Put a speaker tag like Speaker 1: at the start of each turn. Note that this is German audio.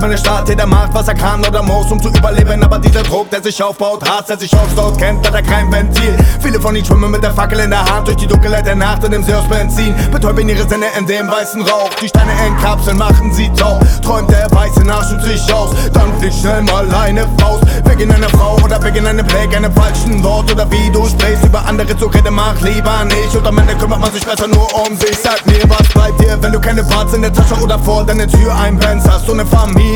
Speaker 1: wenn der Staat jeder macht, was er kann oder muss, um zu überleben. Aber dieser Druck, der sich aufbaut, Hass, der sich aufstaut, kennt leider kein Ventil. Viele von ihnen schwimmen mit der Fackel in der Hand durch die Dunkelheit der Nacht und im See aus Benzin. Betäuben ihre Sinne in dem weißen Rauch. Die Steine entkapseln, machen sie taub. Träumt der weiße Nachschub sich aus, dann fliegt schnell mal eine Faust. Wegen einer Frau oder wegen einem Blick, einem falschen Wort oder wie du sprichst. Über andere zu reden, mach lieber nicht. Und am Ende kümmert man sich besser nur um sich. Sag mir, was bleibt dir, wenn du keine Parts in der Tasche oder vor deiner Tür einpennst? Hast du eine Familie?